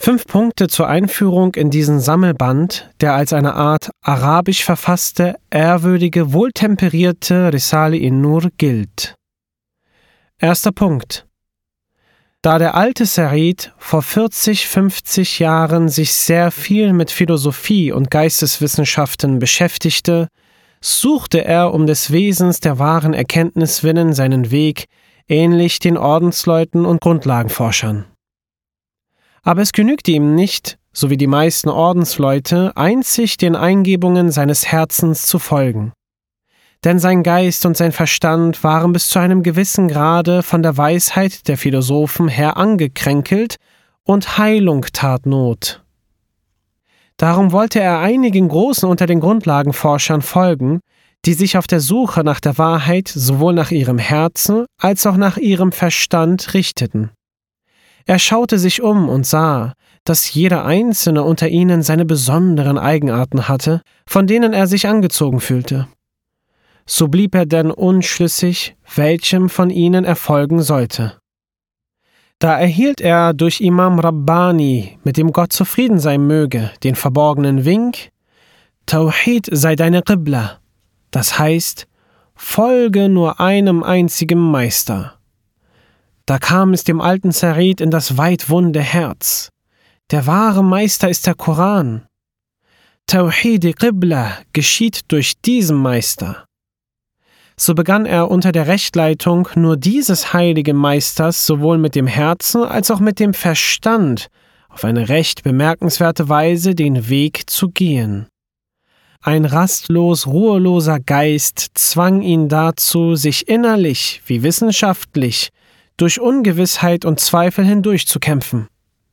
5 Punkte zur Einführung in diesen Sammelband, der als eine Art arabisch verfasste, ehrwürdige, wohltemperierte Risale-i-Nur gilt. Erster Punkt. Da der alte Said vor 40, 50 Jahren sich sehr viel mit Philosophie und Geisteswissenschaften beschäftigte, suchte er um des Wesens der wahren Erkenntnis willen seinen Weg, ähnlich den Ordensleuten und Grundlagenforschern. Aber es genügte ihm nicht, so wie die meisten Ordensleute, einzig den Eingebungen seines Herzens zu folgen. Denn sein Geist und sein Verstand waren bis zu einem gewissen Grade von der Weisheit der Philosophen her angekränkelt und Heilung tat Not. Darum wollte er einigen Großen unter den Grundlagenforschern folgen, die sich auf der Suche nach der Wahrheit sowohl nach ihrem Herzen als auch nach ihrem Verstand richteten. Er schaute sich um und sah, dass jeder Einzelne unter ihnen seine besonderen Eigenarten hatte, von denen er sich angezogen fühlte. So blieb er denn unschlüssig, welchem von ihnen er folgen sollte. Da erhielt er durch Imam Rabbani, mit dem Gott zufrieden sein möge, den verborgenen Wink: Tawhid sei deine Qibla, das heißt, folge nur einem einzigen Meister. Da kam es dem alten Said in das weitwunde Herz: Der wahre Meister ist der Koran. Tawhid Qibla geschieht durch diesen Meister. So begann er unter der Rechtleitung nur dieses heiligen Meisters sowohl mit dem Herzen als auch mit dem Verstand auf eine recht bemerkenswerte Weise den Weg zu gehen. Ein rastlos ruheloser Geist zwang ihn dazu, sich innerlich wie wissenschaftlich durch Ungewissheit und Zweifel hindurchzukämpfen.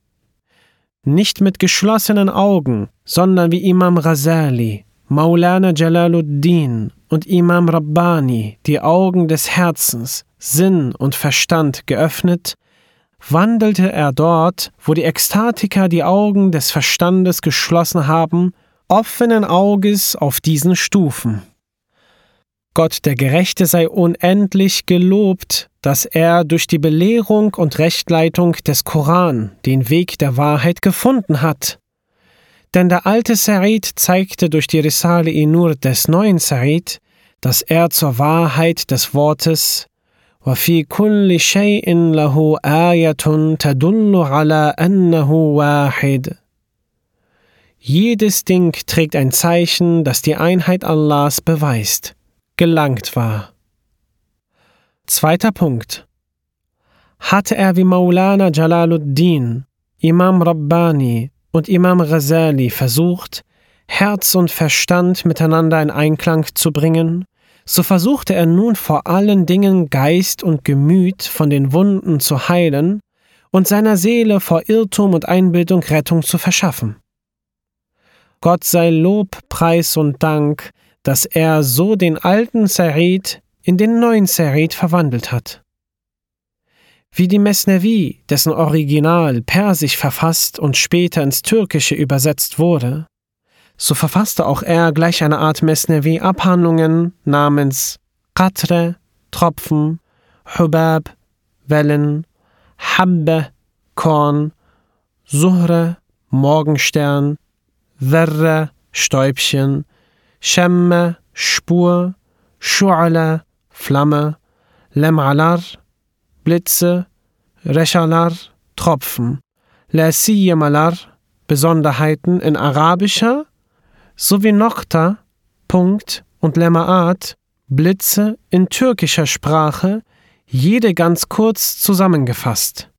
Nicht mit geschlossenen Augen, sondern wie Imam Ghazali, Maulana Jalaluddin und Imam Rabbani die Augen des Herzens, Sinn und Verstand geöffnet, wandelte er dort, wo die Ekstatiker die Augen des Verstandes geschlossen haben, offenen Auges auf diesen Stufen. Gott der Gerechte sei unendlich gelobt, dass er durch die Belehrung und Rechtleitung des Koran den Weg der Wahrheit gefunden hat. Denn der alte Said zeigte durch die Risale-i-Nur des neuen Said, dass er zur Wahrheit des Wortes وَفِي كُلِّ شَيْءٍ لَهُ آيَةٌ تَدُلُّ عَلَى أَنَّهُ وَاحِدٌ. Jedes Ding trägt ein Zeichen, das die Einheit Allahs beweist, gelangt war. Zweiter Punkt. Hatte er wie Maulana Jalaluddin, Imam Rabbani und Imam Ghazali versucht, Herz und Verstand miteinander in Einklang zu bringen, so versuchte er nun vor allen Dingen Geist und Gemüt von den Wunden zu heilen und seiner Seele vor Irrtum und Einbildung Rettung zu verschaffen. Gott sei Lob, Preis und Dank, dass er so den alten Said in den neuen Said verwandelt hat. Wie die Mesnevi, dessen Original persisch verfasst und später ins Türkische übersetzt wurde, so verfasste auch er gleich eine Art Mesnevi-Abhandlungen namens Qatre, Tropfen, Hubab, Wellen, Habbe, Korn, Zuhre, Morgenstern, Dharre, Stäubchen, Shemme, Spur, Shu'ala, Flamme, Lem'alar, Blitze, Reschalar, Tropfen, La-Siyamalar, Besonderheiten in arabischer, sowie Nokta, Punkt und Lema'at, Blitze in türkischer Sprache, jede ganz kurz zusammengefasst.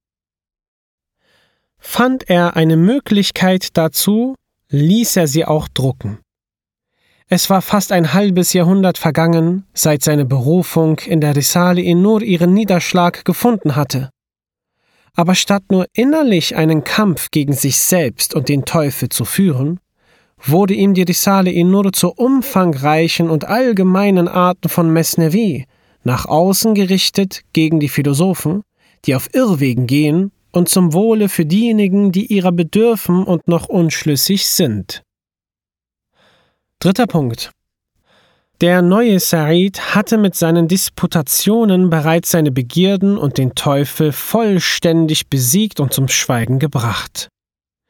Fand er eine Möglichkeit dazu, ließ er sie auch drucken. Es war fast ein halbes Jahrhundert vergangen, seit seine Berufung in der Risale-i-Nur ihren Niederschlag gefunden hatte. Aber statt nur innerlich einen Kampf gegen sich selbst und den Teufel zu führen, wurde ihm die Risale-i-Nur zu umfangreichen und allgemeinen Arten von Mesnevi, nach außen gerichtet gegen die Philosophen, die auf Irrwegen gehen, und zum Wohle für diejenigen, die ihrer bedürfen und noch unschlüssig sind. Dritter Punkt. Der neue Said hatte mit seinen Disputationen bereits seine Begierden und den Teufel vollständig besiegt und zum Schweigen gebracht.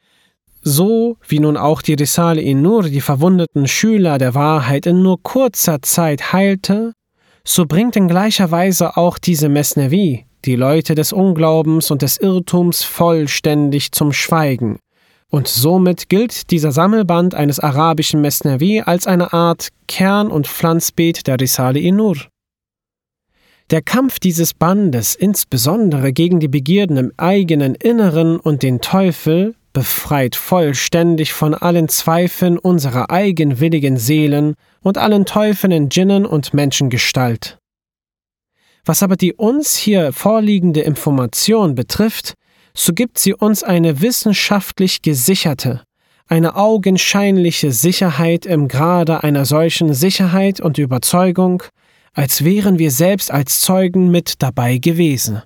so wie nun auch die Risale-i Nur die verwundeten Schüler der Wahrheit in nur kurzer Zeit heilte, so bringt in gleicher Weise auch diese Mesnevi die Leute des Unglaubens und des Irrtums vollständig zum Schweigen. Und somit gilt dieser Sammelband eines arabischen Mesnevi als eine Art Kern- und Pflanzbeet der Risale-i Nur. Der Kampf dieses Bandes, insbesondere gegen die Begierden im eigenen Inneren und den Teufel, befreit vollständig von allen Zweifeln unserer eigenwilligen Seelen und allen Teufeln in Djinnen und Menschengestalt. Was aber die uns hier vorliegende Information betrifft, so gibt sie uns eine wissenschaftlich gesicherte, eine augenscheinliche Sicherheit im Grade einer solchen Sicherheit und Überzeugung, als wären wir selbst als Zeugen mit dabei gewesen.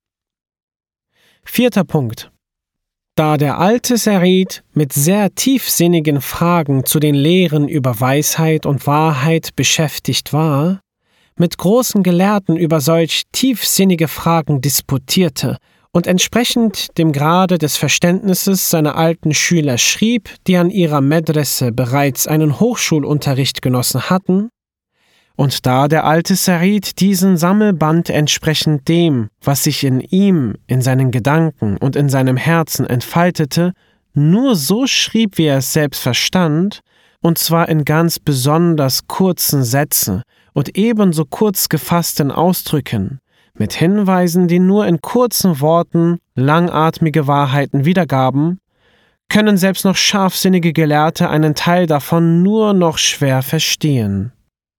4. Punkt. Da der alte Sarid mit sehr tiefsinnigen Fragen zu den Lehren über Weisheit und Wahrheit beschäftigt war, mit großen Gelehrten über solch tiefsinnige Fragen disputierte und entsprechend dem Grade des Verständnisses seiner alten Schüler schrieb, die an ihrer Medresse bereits einen Hochschulunterricht genossen hatten, und da der alte Sarid diesen Sammelband entsprechend dem, was sich in ihm, in seinen Gedanken und in seinem Herzen entfaltete, nur so schrieb, wie er es selbst verstand, und zwar in ganz besonders kurzen Sätzen und ebenso kurz gefassten Ausdrücken, mit Hinweisen, die nur in kurzen Worten langatmige Wahrheiten wiedergaben, können selbst noch scharfsinnige Gelehrte einen Teil davon nur noch schwer verstehen.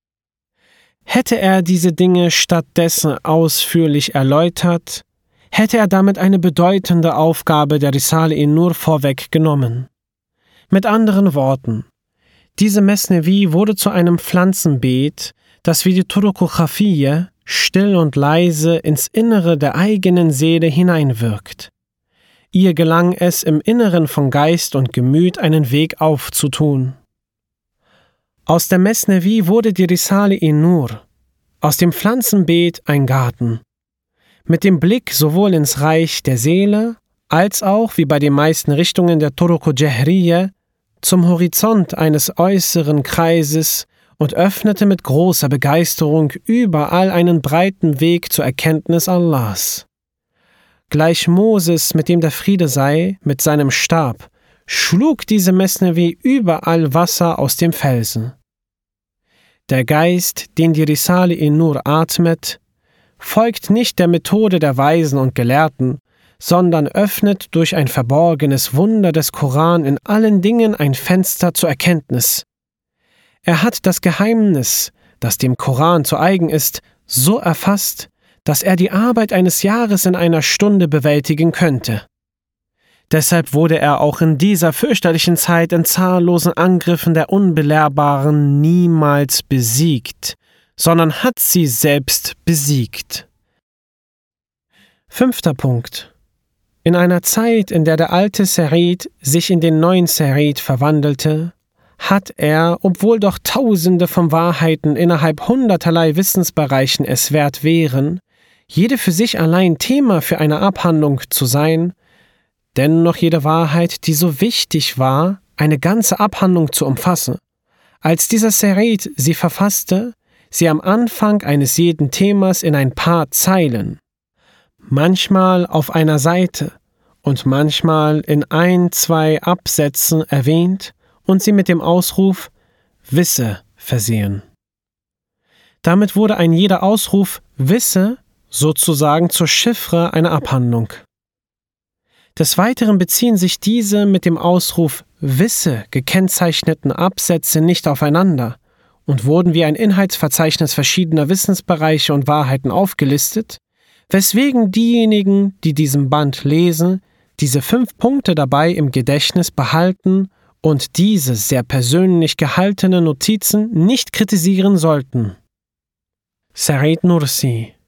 Hätte er diese Dinge stattdessen ausführlich erläutert, hätte er damit eine bedeutende Aufgabe der Risale-i Nur vorweggenommen. Mit anderen Worten, diese Mesnevi wurde zu einem Pflanzenbeet, das wie die Turuq Khafiyya still und leise ins Innere der eigenen Seele hineinwirkt. Ihr gelang es, im Inneren von Geist und Gemüt einen Weg aufzutun. Aus der Mesnevi wurde die Risale-i Nur, aus dem Pflanzenbeet ein Garten. Mit dem Blick sowohl ins Reich der Seele, als auch, wie bei den meisten Richtungen der Turuq Jahriyya, zum Horizont eines äußeren Kreises und öffnete mit großer Begeisterung überall einen breiten Weg zur Erkenntnis Allahs. Gleich Moses, mit dem der Friede sei, mit seinem Stab, schlug diese Mesnevi überall Wasser aus dem Felsen. Der Geist, den die Risale-i Nur atmet, folgt nicht der Methode der Weisen und Gelehrten, sondern öffnet durch ein verborgenes Wunder des Koran in allen Dingen ein Fenster zur Erkenntnis. Er hat das Geheimnis, das dem Koran zu eigen ist, so erfasst, dass er die Arbeit eines Jahres in einer Stunde bewältigen könnte. Deshalb wurde er auch in dieser fürchterlichen Zeit in zahllosen Angriffen der Unbelehrbaren niemals besiegt, sondern hat sie selbst besiegt. 5. Punkt. In einer Zeit, in der der alte Sarid sich in den neuen Sarid verwandelte, hat er, obwohl doch Tausende von Wahrheiten innerhalb hunderterlei Wissensbereichen es wert wären, jede für sich allein Thema für eine Abhandlung zu sein, dennoch jede Wahrheit, die so wichtig war, eine ganze Abhandlung zu umfassen. Als dieser Sarid sie verfasste, sie am Anfang eines jeden Themas in ein paar Zeilen, manchmal auf einer Seite und manchmal in 1-2 Absätzen erwähnt und sie mit dem Ausruf »Wisse« versehen. Damit wurde ein jeder Ausruf »Wisse« sozusagen zur Chiffre einer Abhandlung. Des Weiteren beziehen sich diese mit dem Ausruf »Wisse« gekennzeichneten Absätze nicht aufeinander und wurden wie ein Inhaltsverzeichnis verschiedener Wissensbereiche und Wahrheiten aufgelistet, weswegen diejenigen, die diesen Band lesen, diese 5 Punkte dabei im Gedächtnis behalten und diese sehr persönlich gehaltene Notizen nicht kritisieren sollten. Sarid Nursi